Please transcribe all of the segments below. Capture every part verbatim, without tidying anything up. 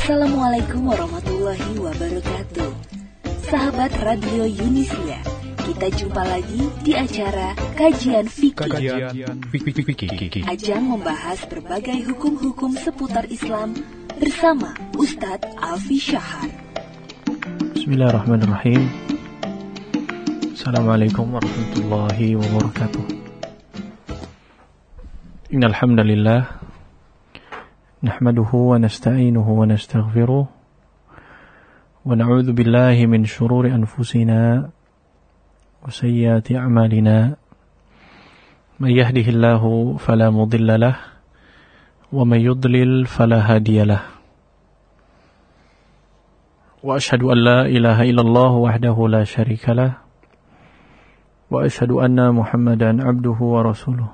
Assalamualaikum warahmatullahi wabarakatuh. Sahabat Radio Yunisia, kita jumpa lagi di acara Kajian Fikih. Kajian Fikih. Ajang membahas berbagai hukum-hukum seputar Islam bersama Ustadz Alfi Syahar. Bismillahirrahmanirrahim. Assalamualaikum warahmatullahi wabarakatuh. Innal hamdalillah nahmaduhu wa nasta'inuhu wa nastaghfiruh wa na'udzu billahi min shururi anfusina wa sayyiati a'malina. May yahdihillahu fala mudilla lahu wa may yudlil fala hadiya lahu. Wa ashhadu an la ilaha illallah wahdahu la syarika lahu wa ashhadu anna Muhammadan abduhu wa rasuluh.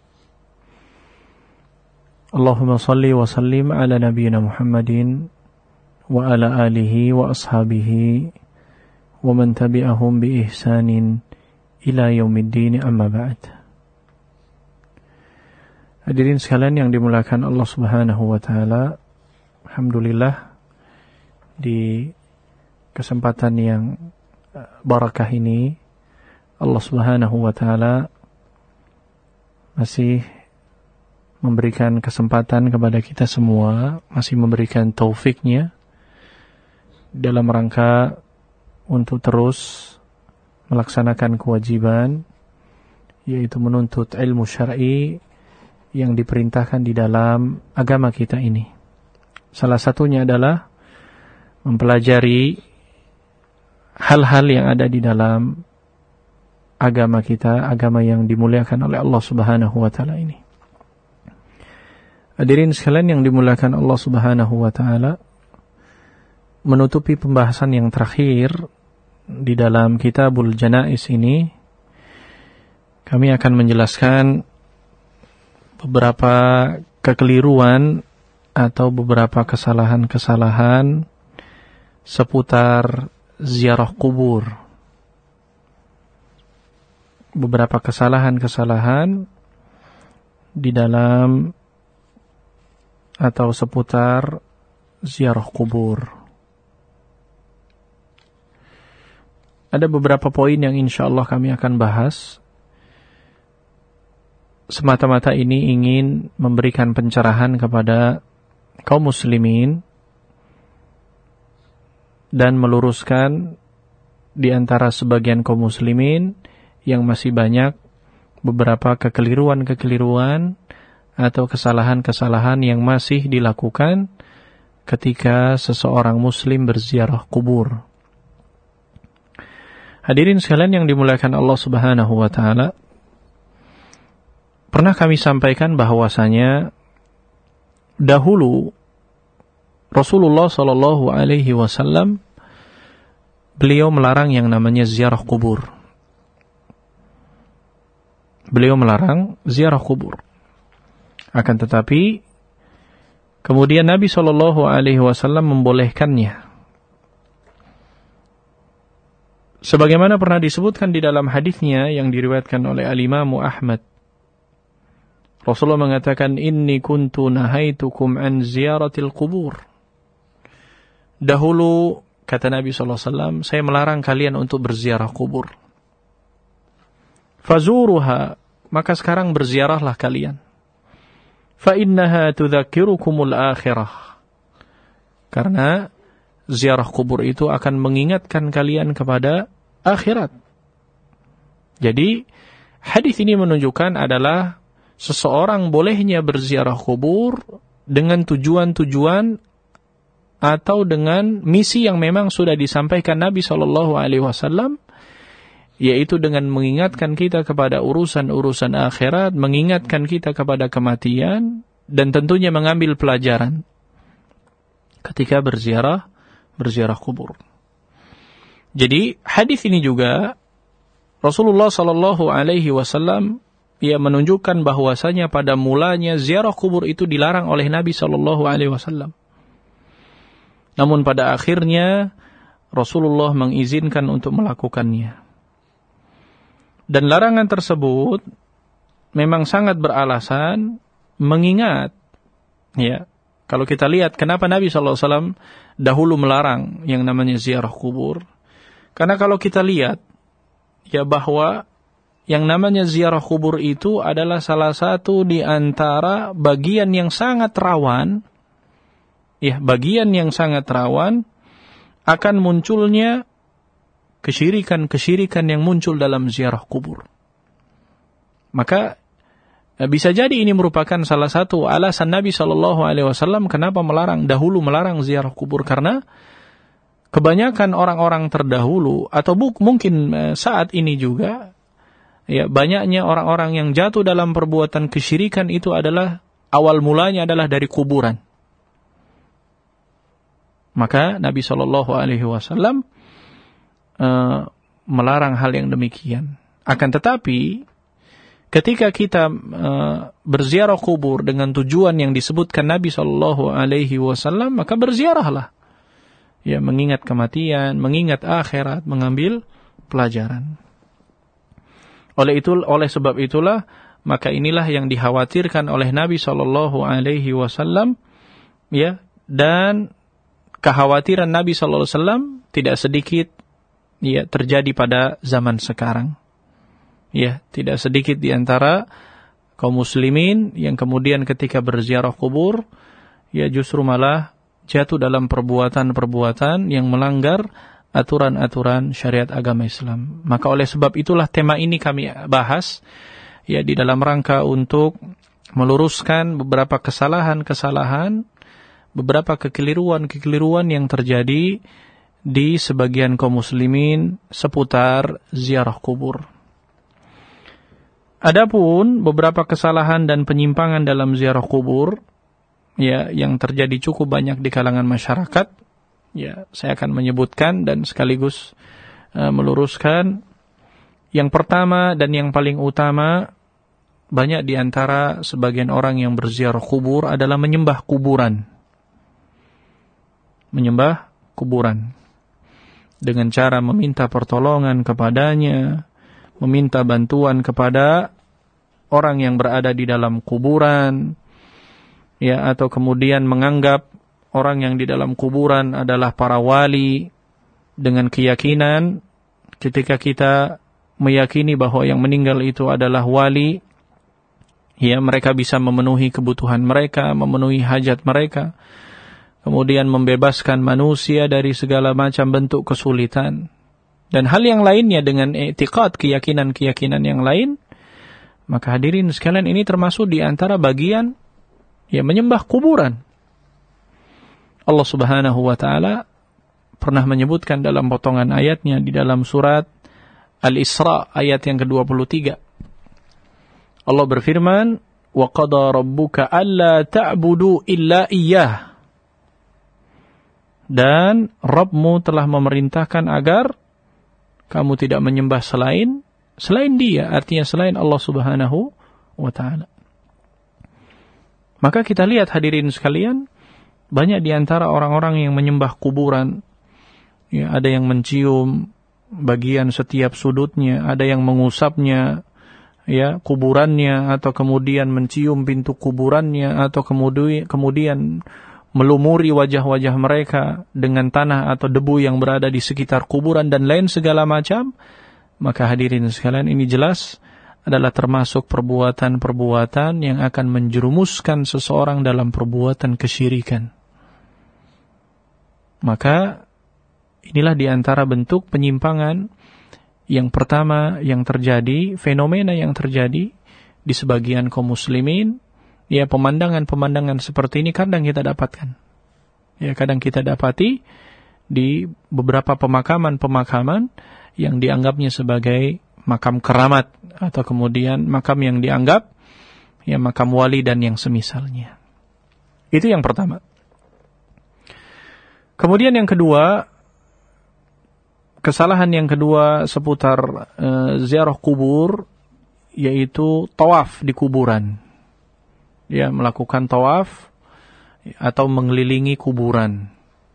Allahumma salli wa sallim ala nabiyyina Muhammadin wa ala alihi wa ashabihi wa man tabi'ahum bi ihsanin ila yaumiddin, amma ba'd. Hadirin sekalian yang dimuliakan Allah Subhanahu wa taala, alhamdulillah di kesempatan yang barakah ini Allah Subhanahu wa taala masih memberikan kesempatan kepada kita semua, masih memberikan taufiknya dalam rangka untuk terus melaksanakan kewajiban, yaitu menuntut ilmu syar'i yang diperintahkan di dalam agama kita ini. Salah satunya adalah mempelajari hal-hal yang ada di dalam agama kita, agama yang dimuliakan oleh Allah Subhanahu wa taala ini. Hadirin sekalian yang dimuliakan Allah Subhanahu wa taala, menutupi pembahasan yang terakhir di dalam Kitabul Janaiz ini, kami akan menjelaskan beberapa kekeliruan atau beberapa kesalahan-kesalahan seputar ziarah kubur. Beberapa kesalahan-kesalahan di dalam atau seputar ziarah kubur. Ada beberapa poin yang insya Allah kami akan bahas. Semata-mata ini ingin memberikan pencerahan kepada kaum muslimin dan meluruskan di antara sebagian kaum muslimin yang masih banyak beberapa kekeliruan-kekeliruan atau kesalahan-kesalahan yang masih dilakukan ketika seseorang muslim berziarah kubur. Hadirin sekalian yang dimuliakan Allah Subhanahu wa taala, pernah kami sampaikan bahwasanya dahulu Rasulullah sallallahu alaihi wasallam beliau melarang yang namanya ziarah kubur. Beliau melarang ziarah kubur. Akan tetapi kemudian Nabi sallallahu alaihi wasallam membolehkannya. Sebagaimana pernah disebutkan di dalam hadisnya yang diriwayatkan oleh Al-Imam Ahmad. Rasulullah mengatakan, "Inni kuntu nahaitukum an ziyaratil qubur." Dahulu, kata Nabi sallallahu alaihi wasallam, saya melarang kalian untuk berziarah kubur. Fazuruha, maka sekarang berziarahlah kalian. Fa innaha tudzakirukumul akhirah. Karena ziarah kubur itu akan mengingatkan kalian kepada akhirat. Jadi, hadis ini menunjukkan adalah seseorang bolehnya berziarah kubur dengan tujuan-tujuan atau dengan misi yang memang sudah disampaikan Nabi sallallahu alaihi wasallam, yaitu dengan mengingatkan kita kepada urusan-urusan akhirat, mengingatkan kita kepada kematian, dan tentunya mengambil pelajaran ketika berziarah berziarah kubur. Jadi hadis ini juga Rasulullah sallallahu alaihi wasallam ia menunjukkan bahwasanya pada mulanya ziarah kubur itu dilarang oleh Nabi sallallahu alaihi wasallam. Namun pada akhirnya Rasulullah mengizinkan untuk melakukannya. Dan larangan tersebut memang sangat beralasan mengingat ya Kalau kita lihat kenapa Nabi shallallahu alaihi wasallam dahulu melarang yang namanya ziarah kubur. Karena kalau kita lihat ya bahwa yang namanya ziarah kubur itu adalah salah satu di antara bagian yang sangat rawan, ya bagian yang sangat rawan akan munculnya kesyirikan-kesyirikan yang muncul dalam ziarah kubur. Maka bisa jadi ini merupakan salah satu alasan Nabi shallallahu alaihi wasallam kenapa melarang, dahulu melarang ziarah kubur, karena kebanyakan orang-orang terdahulu atau bu- mungkin saat ini juga, ya banyaknya orang-orang yang jatuh dalam perbuatan kesyirikan itu adalah awal mulanya adalah dari kuburan. Maka Nabi shallallahu alaihi wasallam uh, melarang hal yang demikian. Akan tetapi ketika kita uh, berziarah kubur dengan tujuan yang disebutkan Nabi shallallahu alaihi wasallam, maka berziarahlah. Ya, mengingat kematian, mengingat akhirat, mengambil pelajaran. Oleh itu, oleh sebab itulah, maka inilah yang dikhawatirkan oleh Nabi shallallahu alaihi wasallam, ya, dan kekhawatiran Nabi shallallahu alaihi wasallam tidak sedikit, ya, terjadi pada zaman sekarang. Ya, tidak sedikit di antara kaum muslimin yang kemudian ketika berziarah kubur, ya justru malah jatuh dalam perbuatan-perbuatan yang melanggar aturan-aturan syariat agama Islam. Maka oleh sebab itulah tema ini kami bahas, ya di dalam rangka untuk meluruskan beberapa kesalahan-kesalahan, beberapa kekeliruan-kekeliruan yang terjadi di sebagian kaum muslimin seputar ziarah kubur. Adapun beberapa kesalahan dan penyimpangan dalam ziarah kubur, ya, yang terjadi cukup banyak di kalangan masyarakat, ya, saya akan menyebutkan dan sekaligus uh, meluruskan. Yang pertama dan yang paling utama, banyak di antara sebagian orang yang berziarah kubur adalah menyembah kuburan. Menyembah kuburan dengan cara meminta pertolongan kepadanya, meminta bantuan kepada orang yang berada di dalam kuburan, ya, atau kemudian menganggap orang yang di dalam kuburan adalah para wali, dengan keyakinan ketika kita meyakini bahwa yang meninggal itu adalah wali, ya, mereka bisa memenuhi kebutuhan mereka, memenuhi hajat mereka, kemudian membebaskan manusia dari segala macam bentuk kesulitan. Dan hal yang lainnya dengan i'tiqad, keyakinan-keyakinan yang lain, maka hadirin sekalian ini termasuk di antara bagian, ya, menyembah kuburan. Allah Subhanahu wa taala pernah menyebutkan dalam potongan ayatnya di dalam surat Al-Isra ayat yang kedua puluh tiga. Allah berfirman, "Wa qada rabbuka alla ta'budu illa iyyah." Dan Rabbmu telah memerintahkan agar kamu tidak menyembah selain selain Dia, artinya selain Allah Subhanahu wa taala. Maka kita lihat hadirin sekalian, banyak di antara orang-orang yang menyembah kuburan, ya, ada yang mencium bagian setiap sudutnya, ada yang mengusapnya, ya, kuburannya, atau kemudian mencium pintu kuburannya, atau kemudian kemudian melumuri wajah-wajah mereka dengan tanah atau debu yang berada di sekitar kuburan dan lain segala macam. Maka hadirin sekalian, ini jelas adalah termasuk perbuatan-perbuatan yang akan menjerumuskan seseorang dalam perbuatan kesyirikan. Maka inilah di antara bentuk penyimpangan yang pertama yang terjadi, fenomena yang terjadi di sebagian kaum muslimin. Ya, pemandangan-pemandangan seperti ini kadang kita dapatkan. Ya, kadang kita dapati di beberapa pemakaman-pemakaman yang dianggapnya sebagai makam keramat, atau kemudian makam yang dianggap, ya, makam wali dan yang semisalnya. Itu yang pertama. Kemudian yang kedua, kesalahan yang kedua seputar uh, ziarah kubur, yaitu tawaf di kuburan. Ya, melakukan tawaf atau mengelilingi kuburan.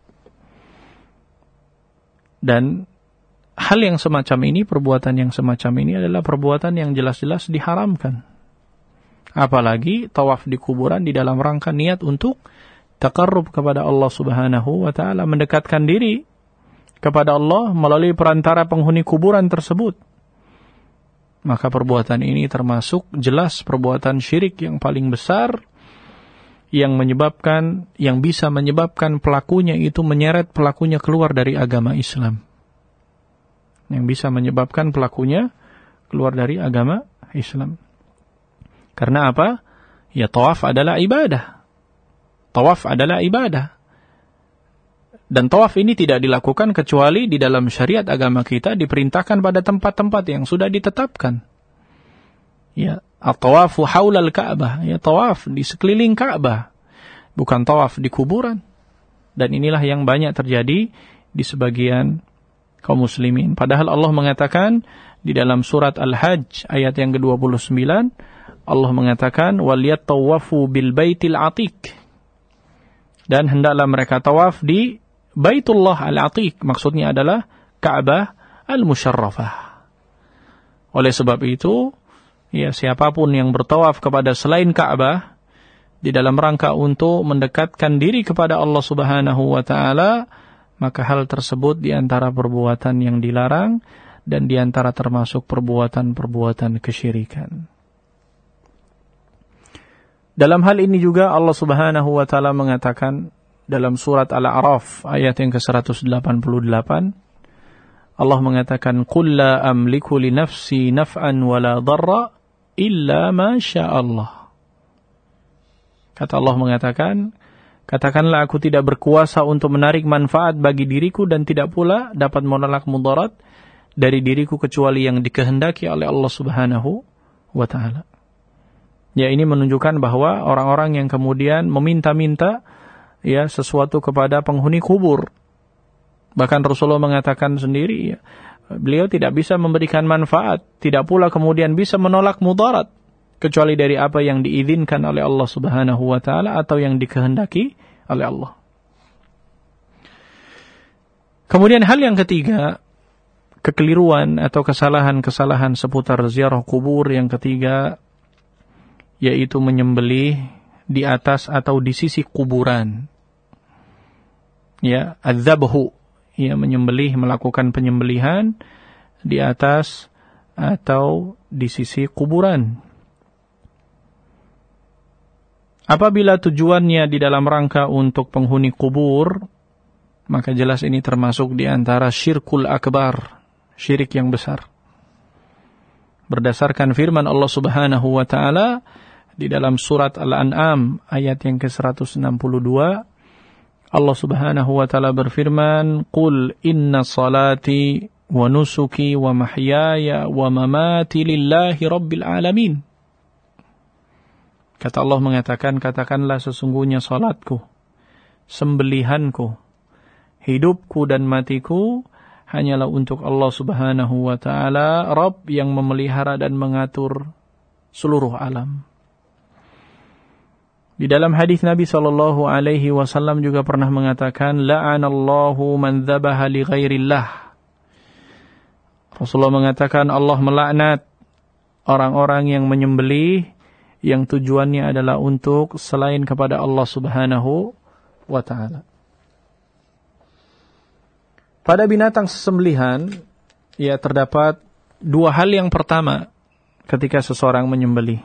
Dan hal yang semacam ini, perbuatan yang semacam ini adalah perbuatan yang jelas-jelas diharamkan. Apalagi tawaf di kuburan di dalam rangka niat untuk taqarrub kepada Allah Subhanahu wa taala, mendekatkan diri kepada Allah melalui perantara penghuni kuburan tersebut, maka perbuatan ini termasuk jelas perbuatan syirik yang paling besar, yang menyebabkan, yang bisa menyebabkan pelakunya itu menyeret pelakunya keluar dari agama Islam. Yang bisa menyebabkan pelakunya keluar dari agama Islam. Karena apa? Ya, tawaf adalah ibadah. Tawaf adalah ibadah. Dan tawaf ini tidak dilakukan kecuali di dalam syariat agama kita diperintahkan pada tempat-tempat yang sudah ditetapkan. Ya, at-tawafu haulal Ka'bah, ya, tawaf di sekeliling Ka'bah, bukan tawaf di kuburan. Dan inilah yang banyak terjadi di sebagian kaum muslimin. Padahal Allah mengatakan di dalam surat Al-Hajj ayat yang ke dua puluh sembilan, Allah mengatakan waliyattawafu bil baitil atiq. Dan hendaklah mereka tawaf di Baitullah Al-Atiq, maksudnya adalah Ka'bah Al-Musyarrafah. Oleh sebab itu, ya, siapapun yang bertawaf kepada selain Ka'bah di dalam rangka untuk mendekatkan diri kepada Allah Subhanahu wa taala, maka hal tersebut di antara perbuatan yang dilarang dan di antara termasuk perbuatan-perbuatan kesyirikan. Dalam hal ini juga Allah Subhanahu wa taala mengatakan dalam surat Al-A'raf ayat yang ke seratus delapan puluh delapan, Allah mengatakan qul la amliku li nafsi naf'an wa la dharra illa ma syaa Allah. Kata Allah mengatakan, katakanlah aku tidak berkuasa untuk menarik manfaat bagi diriku dan tidak pula dapat menolak mudarat dari diriku kecuali yang dikehendaki oleh Allah Subhanahu wa taala. Ya, ini menunjukkan bahwa orang-orang yang kemudian meminta-minta, ya, sesuatu kepada penghuni kubur. Bahkan Rasulullah mengatakan sendiri, ya, beliau tidak bisa memberikan manfaat, tidak pula kemudian bisa menolak mudarat, kecuali dari apa yang diizinkan oleh Allah Subhanahu wa taala atau yang dikehendaki oleh Allah. Kemudian hal yang ketiga, kekeliruan atau kesalahan-kesalahan seputar ziarah kubur yang ketiga, yaitu menyembelih di atas atau di sisi kuburan. Ya, adzabhu, ya, menyembelih, melakukan penyembelihan di atas atau di sisi kuburan. Apabila tujuannya di dalam rangka untuk penghuni kubur, maka jelas ini termasuk di antara syirkul akbar, syirik yang besar. Berdasarkan firman Allah Subhanahu wa taala di dalam surat Al-An'am ayat yang ke seratus enam puluh dua, Allah Subhanahu wa taala berfirman, "Qul inna salati wa nusuki wa mahyaya wa mamati lillahi rabbil alamin." Kata Allah mengatakan, katakanlah sesungguhnya salatku, sembelihanku, hidupku dan matiku hanyalah untuk Allah Subhanahu wa taala, Rabb yang memelihara dan mengatur seluruh alam. Di dalam hadis Nabi sallallahu alaihi wasallam juga pernah mengatakan, la'anallahu man dzabaha li ghairillah. Rasulullah mengatakan Allah melaknat orang-orang yang menyembelih yang tujuannya adalah untuk selain kepada Allah Subhanahu wa taala. Pada binatang sesembelihan, ya, terdapat dua hal. Yang pertama, ketika seseorang menyembelih,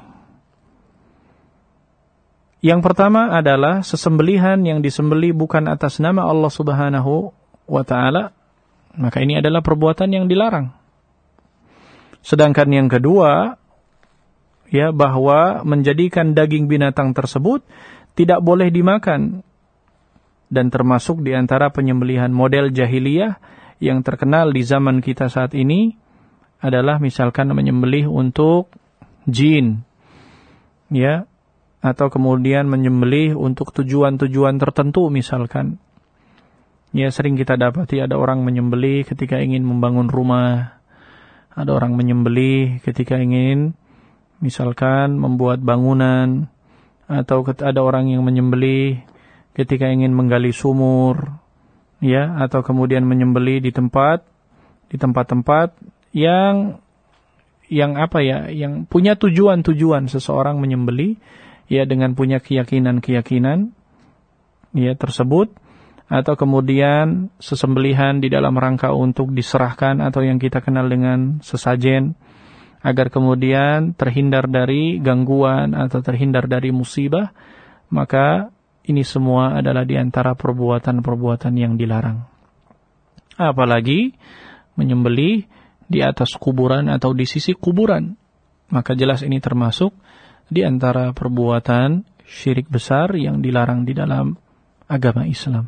yang pertama adalah sesembelihan yang disembelih bukan atas nama Allah Subhanahu wa taala, maka ini adalah perbuatan yang dilarang. Sedangkan yang kedua, ya, bahwa menjadikan daging binatang tersebut tidak boleh dimakan, dan termasuk di antara penyembelihan model jahiliyah yang terkenal di zaman kita saat ini adalah misalkan menyembelih untuk jin, ya, atau kemudian menyembelih untuk tujuan-tujuan tertentu misalkan. Ya, sering kita dapati ada orang menyembelih ketika ingin membangun rumah, ada orang menyembelih ketika ingin misalkan membuat bangunan, atau ada orang yang menyembelih ketika ingin menggali sumur, ya, atau kemudian menyembelih di tempat di tempat-tempat yang yang apa ya, yang punya tujuan-tujuan seseorang menyembelih, ya, dengan punya keyakinan-keyakinan ya tersebut, atau kemudian sesembelihan di dalam rangka untuk diserahkan atau yang kita kenal dengan sesajen, agar kemudian terhindar dari gangguan atau terhindar dari musibah, maka ini semua adalah di antara perbuatan-perbuatan yang dilarang. Apalagi menyembelih di atas kuburan atau di sisi kuburan, maka jelas ini termasuk di antara perbuatan syirik besar yang dilarang di dalam agama Islam.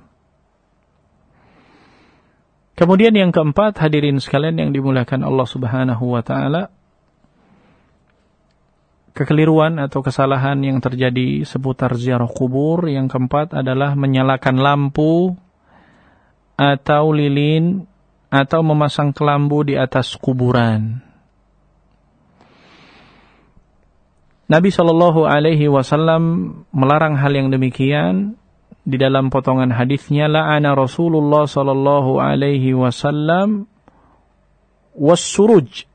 Kemudian yang keempat, hadirin sekalian yang dimuliakan Allah Subhanahu wa taala, kekeliruan atau kesalahan yang terjadi seputar ziarah kubur. Yang keempat adalah menyalakan lampu atau lilin atau memasang kelambu di atas kuburan. Nabi Shallallahu Alaihi Wasallam melarang hal yang demikian. Di dalam potongan hadisnya, la'ana Rasulullah Shallallahu Alaihi Wasallam was-suruj.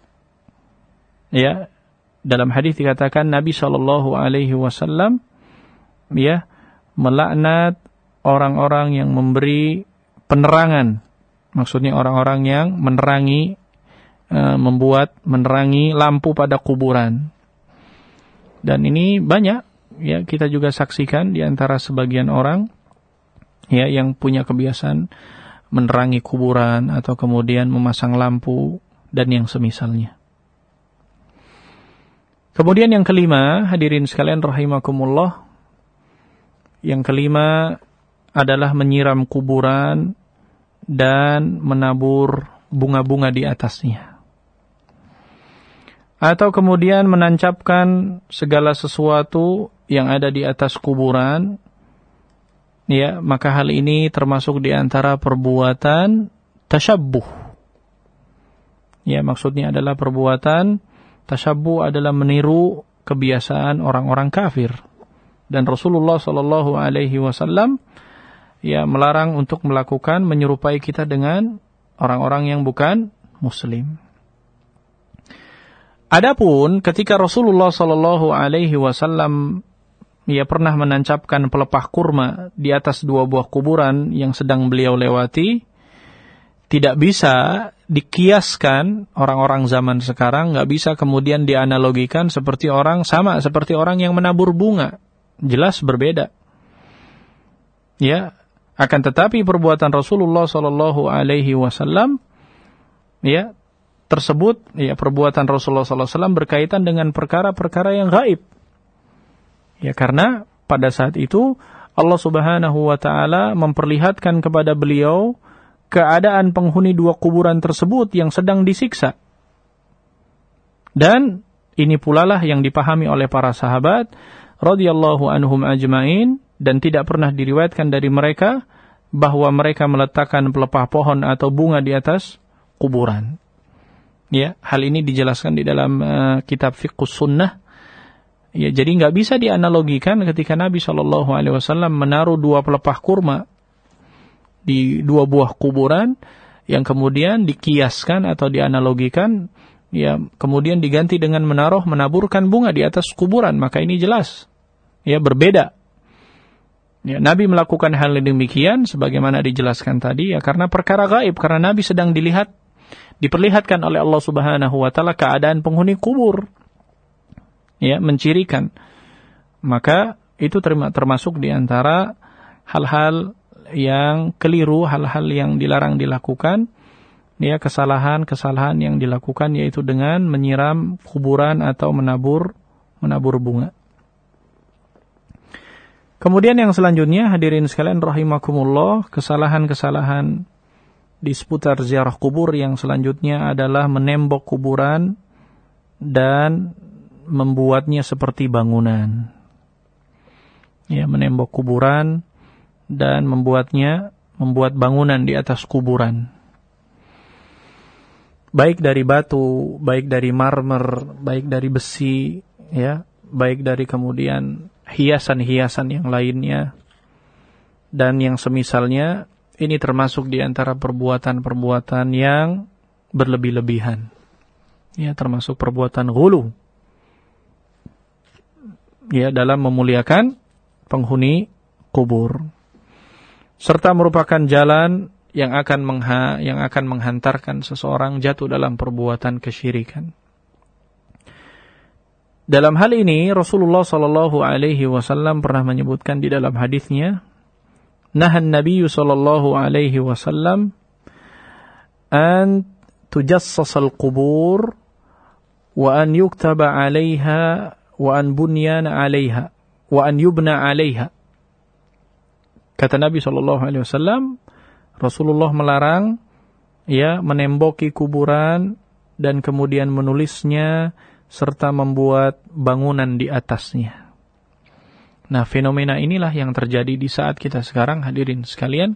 Ya, dalam hadis dikatakan Nabi Shallallahu Alaihi Wasallam ya melaknat orang-orang yang memberi penerangan, maksudnya orang-orang yang menerangi, e, membuat menerangi lampu pada kuburan. Dan ini banyak ya, kita juga saksikan di antara sebagian orang ya yang punya kebiasaan menerangi kuburan atau kemudian memasang lampu dan yang semisalnya. Kemudian yang kelima, hadirin sekalian rahimakumullah, yang kelima adalah menyiram kuburan dan menabur bunga-bunga di atasnya. Atau kemudian menancapkan segala sesuatu yang ada di atas kuburan, ya, maka hal ini termasuk di antara perbuatan tasyabbuh. Ya, maksudnya adalah perbuatan tasyabbuh adalah meniru kebiasaan orang-orang kafir. Dan Rasulullah Shallallahu Alaihi Wasallam ya melarang untuk melakukan menyerupai kita dengan orang-orang yang bukan Muslim. Adapun ketika Rasulullah Shallallahu Alaihi Wasallam ia pernah menancapkan pelepah kurma di atas dua buah kuburan yang sedang beliau lewati, tidak bisa dikiaskan orang-orang zaman sekarang, nggak bisa kemudian dianalogikan seperti orang sama seperti orang yang menabur bunga, jelas berbeda. Ya, akan tetapi perbuatan Rasulullah Shallallahu Alaihi Wasallam ya tersebut, ya perbuatan Rasulullah Sallallahu Alaihi Wasallam berkaitan dengan perkara-perkara yang gaib. Ya, karena pada saat itu Allah Subhanahu Wa Taala memperlihatkan kepada beliau keadaan penghuni dua kuburan tersebut yang sedang disiksa. Dan ini pula lah yang dipahami oleh para sahabat radhiyallahu anhum ajmain, dan tidak pernah diriwayatkan dari mereka bahwa mereka meletakkan pelepah pohon atau bunga di atas kuburan. Ya, hal ini dijelaskan di dalam uh, kitab Fiqhus Sunnah. Ya, jadi nggak bisa dianalogikan ketika Nabi Shallallahu Alaihi Wasallam menaruh dua pelepah kurma di dua buah kuburan yang kemudian dikiaskan atau dianalogikan, ya kemudian diganti dengan menaruh menaburkan bunga di atas kuburan, maka ini jelas ya berbeda. Ya, Nabi melakukan hal demikian sebagaimana dijelaskan tadi ya karena perkara gaib, karena Nabi sedang dilihat diperlihatkan oleh Allah Subhanahu wa taala keadaan penghuni kubur. Ya, mencirikan. Maka itu termasuk di antara hal-hal yang keliru, hal-hal yang dilarang dilakukan, ya kesalahan-kesalahan yang dilakukan yaitu dengan menyiram kuburan atau menabur menabur bunga. Kemudian yang selanjutnya, hadirin sekalian rahimakumullah, kesalahan-kesalahan di seputar ziarah kubur yang selanjutnya adalah menembok kuburan dan membuatnya seperti bangunan. Ya, menembok kuburan dan membuatnya membuat bangunan di atas kuburan. Baik dari batu, baik dari marmer, baik dari besi, ya, baik dari kemudian hiasan-hiasan yang lainnya dan yang semisalnya. Ini termasuk di antara perbuatan-perbuatan yang berlebih-lebihan. Ya, termasuk perbuatan ghulu. Ya, dalam memuliakan penghuni kubur. serta merupakan jalan yang akan mengha, yang akan menghantarkan seseorang jatuh dalam perbuatan kesyirikan. Dalam hal ini Rasulullah sallallahu alaihi wasallam pernah menyebutkan di dalam hadisnya, nahan Nabi sallallahu alaihi wasallam an tujassas al-qubur wa an yuktaba 'alaiha wa an bunyana 'alaiha wa an yubna 'alaiha. Kata Nabi sallallahu alaihi wasallam, Rasulullah melarang ya menemboki kuburan dan kemudian menulisnya serta membuat bangunan di atasnya. Nah, fenomena inilah yang terjadi di saat kita sekarang, hadirin sekalian.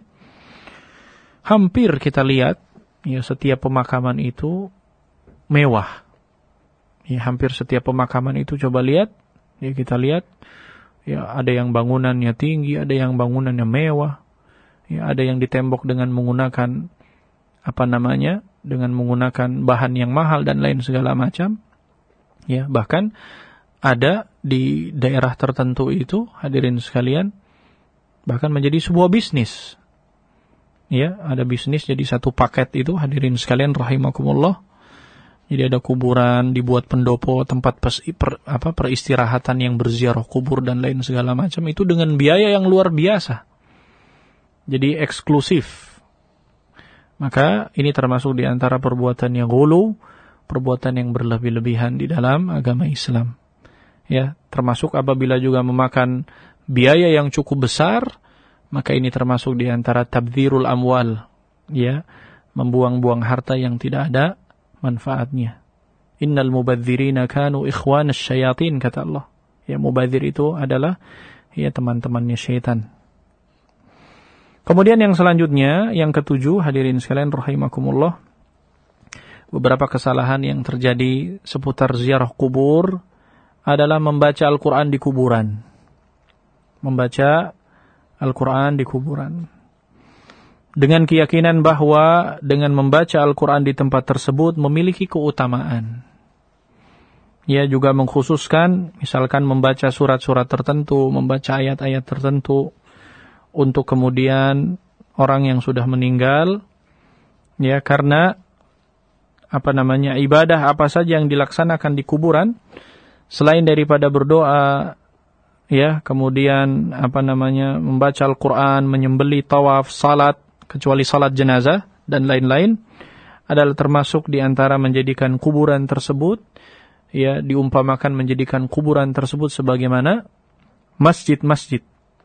Hampir kita lihat ya setiap pemakaman itu mewah. Ya, hampir setiap pemakaman itu coba lihat, ya kita lihat ya ada yang bangunannya tinggi, ada yang bangunannya mewah. Ya, ada yang ditembok dengan menggunakan apa namanya? dengan menggunakan bahan yang mahal dan lain segala macam. Ya, bahkan ada di daerah tertentu itu, hadirin sekalian, bahkan menjadi sebuah bisnis. Ya, ada bisnis jadi satu paket itu, hadirin sekalian rahimakumullah. Jadi ada kuburan, dibuat pendopo, tempat pers, per, apa, peristirahatan yang berziarah kubur dan lain segala macam, itu dengan biaya yang luar biasa. Jadi eksklusif. Maka ini termasuk di antara perbuatan yang ghulu, perbuatan yang berlebih-lebihan di dalam agama Islam. Ya, termasuk apabila juga memakan biaya yang cukup besar, maka ini termasuk di antara tabdzirul amwal, ya, membuang-buang harta yang tidak ada manfaatnya. Innal mubadzirina kanu ikhwanas syayatin, kata Allah. Ya, mubadzir itu adalah ya teman-temannya syaitan. Kemudian yang selanjutnya, yang ketujuh, hadirin sekalian rahimakumullah, beberapa kesalahan yang terjadi seputar ziarah kubur adalah membaca Al-Quran di kuburan. Membaca Al-Quran di kuburan. Dengan keyakinan bahwa dengan membaca Al-Quran di tempat tersebut memiliki keutamaan. Ia juga mengkhususkan, misalkan membaca surat-surat tertentu, membaca ayat-ayat tertentu, untuk kemudian orang yang sudah meninggal, ya, karena apa namanya, ibadah apa saja yang dilaksanakan di kuburan selain daripada berdoa, ya, kemudian apa namanya, membaca Al-Quran, menyembeli, tawaf, salat, kecuali salat jenazah dan lain-lain, adalah termasuk di antara menjadikan kuburan tersebut, ya, diumpamakan menjadikan kuburan tersebut sebagaimana masjid-masjid.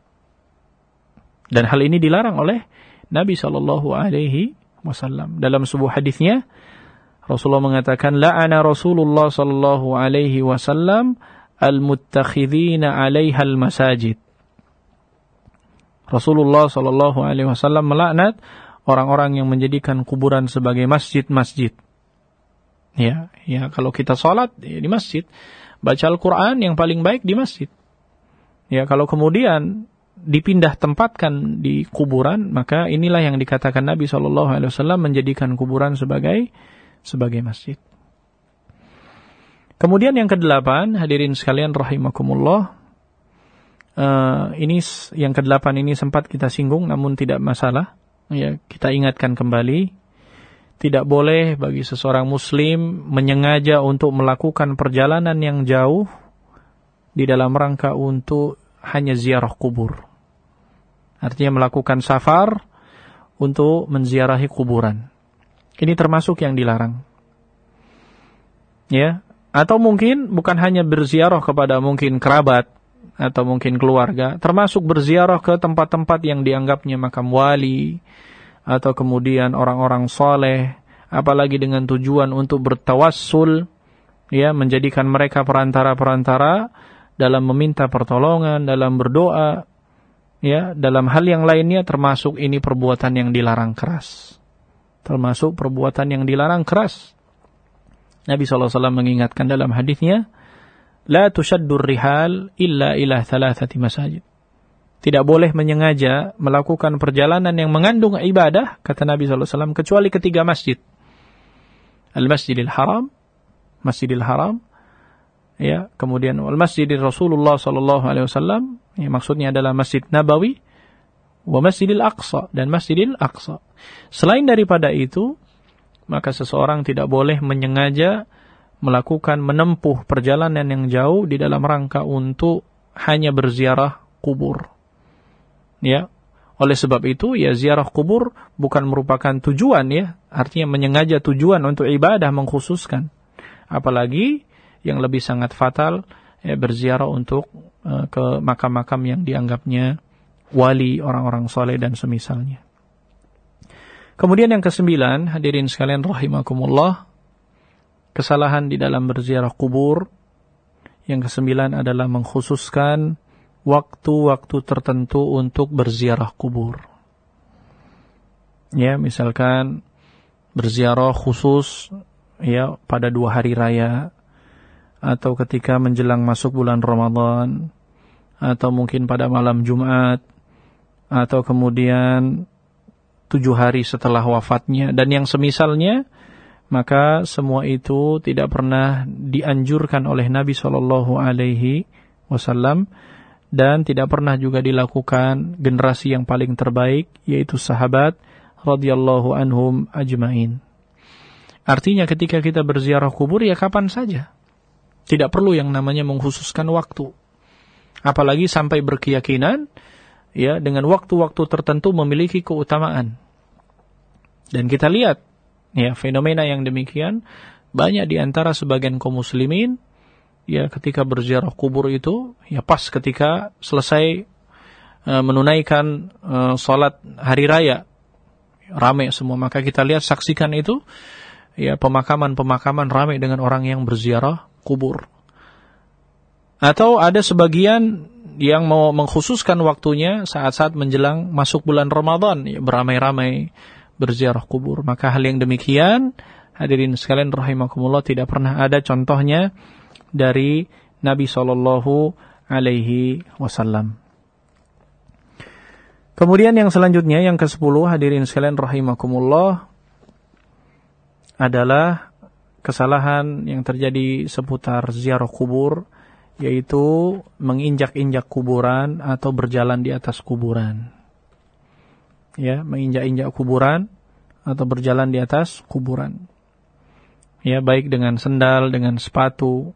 Dan hal ini dilarang oleh Nabi sallallahu alaihi wasallam. Dalam sebuah hadisnya Rasulullah mengatakan, la'ana Rasulullah sallallahu alaihi wasallam al-muttakhidhina 'alaiha al-masajid. Rasulullah sallallahu alaihi wasallam melaknat orang-orang yang menjadikan kuburan sebagai masjid-masjid. Ya, ya, kalau kita salat ya di masjid, baca Al-Qur'an yang paling baik di masjid. Ya, kalau kemudian dipindah tempatkan di kuburan, maka inilah yang dikatakan Nabi sallallahu alaihi wasallam menjadikan kuburan sebagai sebagai masjid. Kemudian yang kedelapan, hadirin sekalian rahimakumullah, uh, ini yang kedelapan ini sempat kita singgung namun tidak masalah, ya, kita ingatkan kembali, tidak boleh bagi seseorang muslim menyengaja untuk melakukan perjalanan yang jauh di dalam rangka untuk hanya ziarah kubur. Artinya melakukan safar untuk menziarahi kuburan. Ini termasuk yang dilarang. Ya, atau mungkin bukan hanya berziarah kepada mungkin kerabat atau mungkin keluarga, termasuk berziarah ke tempat-tempat yang dianggapnya makam wali atau kemudian orang-orang soleh, apalagi dengan tujuan untuk bertawassul, ya, menjadikan mereka perantara-perantara dalam meminta pertolongan, dalam berdoa, ya, dalam hal yang lainnya, termasuk ini perbuatan yang dilarang keras. Termasuk perbuatan yang dilarang keras. Nabi sallallahu alaihi wasallam mengingatkan dalam hadisnya, la tushaddur rihal illa ila thalathati masajid. Tidak boleh menyengaja melakukan perjalanan yang mengandung ibadah, kata Nabi sallallahu alaihi wasallam, kecuali ketiga masjid. Al-Masjidil Haram, Masjidil Haram, ya, kemudian Al-Masjidil Rasulullah sallallahu alaihi wasallam, ya, maksudnya adalah Masjid Nabawi, wa Masjidil Aqsa, dan Masjidil Aqsa. Selain daripada itu, maka seseorang tidak boleh menyengaja melakukan menempuh perjalanan yang jauh di dalam rangka untuk hanya berziarah kubur. Ya, oleh sebab itu ya ziarah kubur bukan merupakan tujuan ya, artinya menyengaja tujuan untuk ibadah mengkhususkan. Apalagi yang lebih sangat fatal ya berziarah untuk uh, ke makam-makam yang dianggapnya wali, orang-orang soleh dan semisalnya. Kemudian yang kesembilan, hadirin sekalian rahimakumullah, kesalahan di dalam berziarah kubur. Yang kesembilan adalah mengkhususkan waktu-waktu tertentu untuk berziarah kubur. Ya, misalkan berziarah khusus ya pada dua hari raya, atau ketika menjelang masuk bulan Ramadan, atau mungkin pada malam Jumat, atau kemudian tujuh hari setelah wafatnya, dan yang semisalnya, maka semua itu tidak pernah dianjurkan oleh Nabi shallallahu alaihi wasallam, dan tidak pernah juga dilakukan generasi yang paling terbaik, yaitu sahabat radhiyallahu anhum ajmain. Artinya ketika kita berziarah kubur ya kapan saja, tidak perlu yang namanya mengkhususkan waktu, apalagi sampai berkeyakinan ya dengan waktu-waktu tertentu memiliki keutamaan. Dan kita lihat ya fenomena yang demikian banyak di antara sebagian kaum muslimin ya ketika berziarah kubur itu ya pas ketika selesai uh, menunaikan uh, salat hari raya ramai semua, maka kita lihat saksikan itu ya pemakaman-pemakaman ramai dengan orang yang berziarah kubur. Atau ada sebagian yang mau mengkhususkan waktunya saat-saat menjelang masuk bulan Ramadan ya beramai-ramai berziarah kubur. Maka hal yang demikian hadirin sekalian rahimakumullah tidak pernah ada contohnya dari Nabi sallallahu alaihi wasallam. Kemudian yang selanjutnya yang kesepuluh hadirin sekalian rahimakumullah adalah kesalahan yang terjadi seputar ziarah kubur, yaitu menginjak-injak kuburan atau berjalan di atas kuburan. Ya, menginjak-injak kuburan atau berjalan di atas kuburan. Ya, baik dengan sendal, dengan sepatu.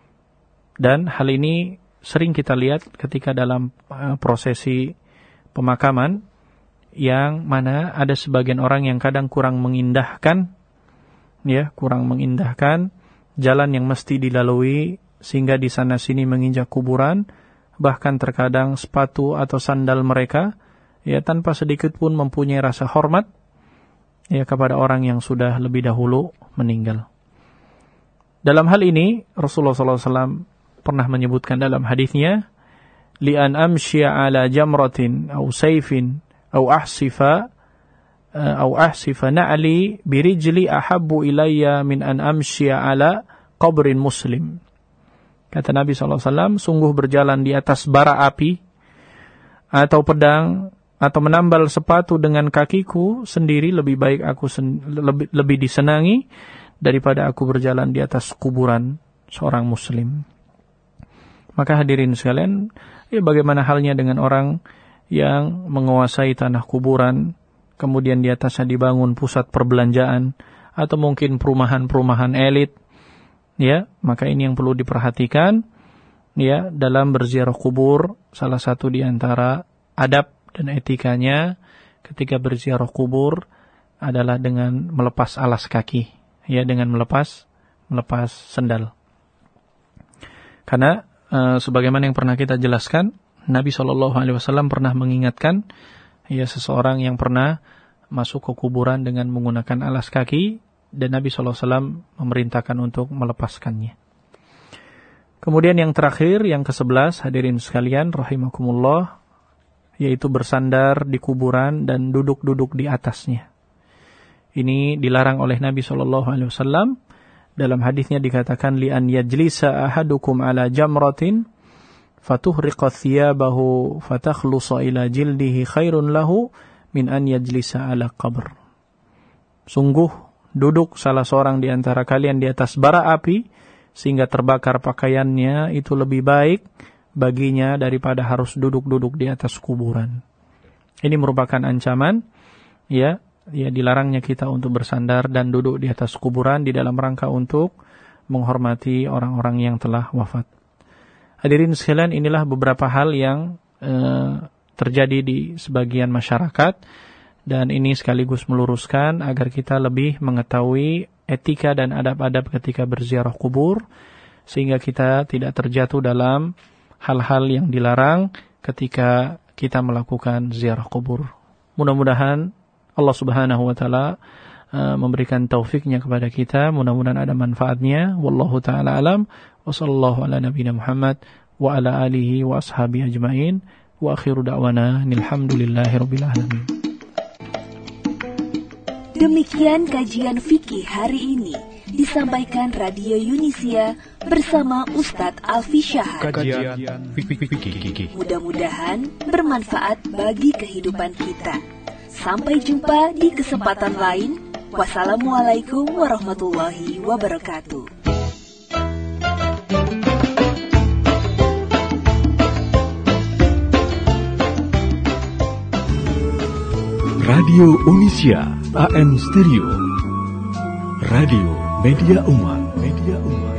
Dan hal ini sering kita lihat ketika dalam uh, prosesi pemakaman, yang mana ada sebagian orang yang kadang kurang mengindahkan, ya, kurang mengindahkan jalan yang mesti dilalui, sehingga di sana sini menginjak kuburan, bahkan terkadang sepatu atau sandal mereka ya tanpa sedikit pun mempunyai rasa hormat ya kepada orang yang sudah lebih dahulu meninggal. Dalam hal ini Rasulullah sallallahu alaihi wasallam pernah menyebutkan dalam hadisnya, li an amshiya ala jamratin aw sayfin aw ahsifa aw ahsifa na'li birijli ahabbu ilayya min an amshiya ala qabrin muslim. Kata Nabi sallallahu alaihi wasallam, sungguh berjalan di atas bara api atau pedang atau menambal sepatu dengan kakiku sendiri lebih baik aku sen- lebih, lebih disenangi daripada aku berjalan di atas kuburan seorang muslim. Maka hadirin sekalian, ya bagaimana halnya dengan orang yang menguasai tanah kuburan, kemudian di atasnya dibangun pusat perbelanjaan atau mungkin perumahan-perumahan elit. Ya, maka ini yang perlu diperhatikan ya dalam berziarah kubur. Salah satu di antara adab dan etikanya ketika berziarah kubur adalah dengan melepas alas kaki, ya, dengan melepas melepas sandal. Karena e, sebagaimana yang pernah kita jelaskan, Nabi shallallahu alaihi wasallam pernah mengingatkan ya seseorang yang pernah masuk ke kuburan dengan menggunakan alas kaki, dan Nabi shallallahu alaihi wasallam memerintahkan untuk melepaskannya. Kemudian yang terakhir, yang kesebelas, hadirin sekalian rahimakumullah, yaitu bersandar di kuburan dan duduk-duduk di atasnya. Ini dilarang oleh Nabi shallallahu alaihi wasallam. Dalam hadisnya dikatakan, li an yajlisa ahadukum ala jamratin fatuhriqa thiyabahu fatakhlusa ila jildihi khairun lahu min an yajlisa ala qabr. Sungguh duduk salah seorang di antara kalian di atas bara api sehingga terbakar pakaiannya itu lebih baik baginya daripada harus duduk-duduk di atas kuburan. Ini merupakan ancaman, ya, ya dilarangnya kita untuk bersandar dan duduk di atas kuburan di dalam rangka untuk menghormati orang-orang yang telah wafat. Hadirin sekalian, inilah beberapa hal yang eh, terjadi di sebagian masyarakat, dan ini sekaligus meluruskan agar kita lebih mengetahui etika dan adab-adab ketika berziarah kubur, sehingga kita tidak terjatuh dalam hal-hal yang dilarang ketika kita melakukan ziarah kubur. Mudah-mudahan Allah Subhanahu wa taala uh, memberikan taufiknya kepada kita, mudah-mudahan ada manfaatnya. Wallahu taala alam, wa sallallahu ala nabiyina Muhammad wa ala alihi wa ashabihi ajmain, wa akhiru da'wana alhamdulillahirabbil alamin. Demikian kajian fikih hari ini disampaikan Radio Yunisia bersama Ustadz Alfi Syahar. Kajian fikih. Mudah-mudahan bermanfaat bagi kehidupan kita. Sampai jumpa di kesempatan lain. Wassalamualaikum warahmatullahi wabarakatuh. Radio Yunisia A M Stereo, Radio Media Umat, Media Umat.